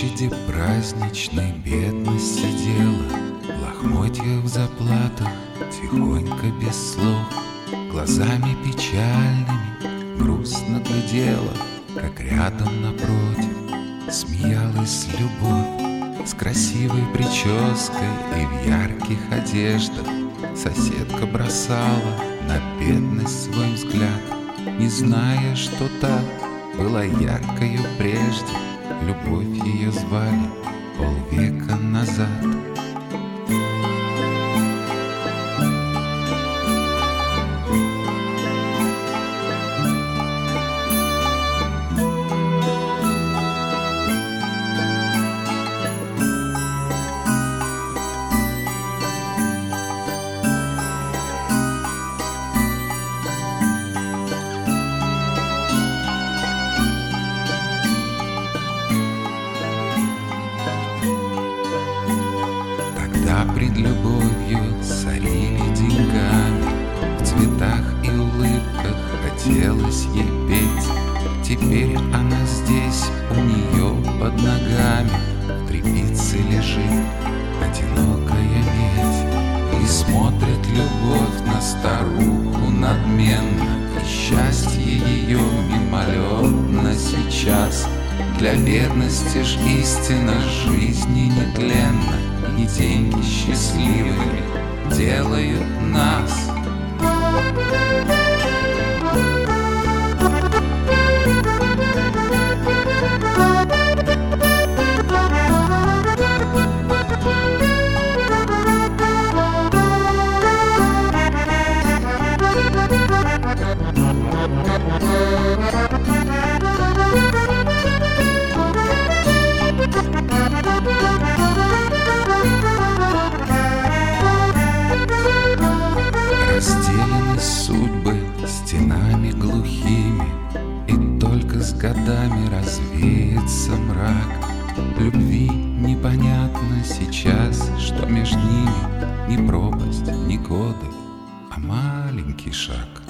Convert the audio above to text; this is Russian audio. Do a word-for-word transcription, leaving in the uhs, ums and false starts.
площади праздничной бедность сидела, в лохмотьях в заплатах, тихонько без слов, глазами печальными грустно глядела, как рядом напротив смеялась любовь с красивой прической и в ярких одеждах. Соседка бросала на бедность свой взгляд, не зная, что та была яркою прежде. Любовь ее звали полвека назад. Пред любовью сорили деньгами, в цветах и улыбках хотелось ей петь. Теперь она здесь, у нее под ногами, в тряпице лежит одинокая медь. И смотрит любовь на старуху надменно, и счастье ее мимолетно сейчас. Для бедности ж истина жизни нетленна, и деньги счастливыми делают нас. Разделены судьбы стенами глухими, и только с годами развеется мрак. Любви непонятно сейчас, что между ними ни пропасть, ни годы, а маленький шаг.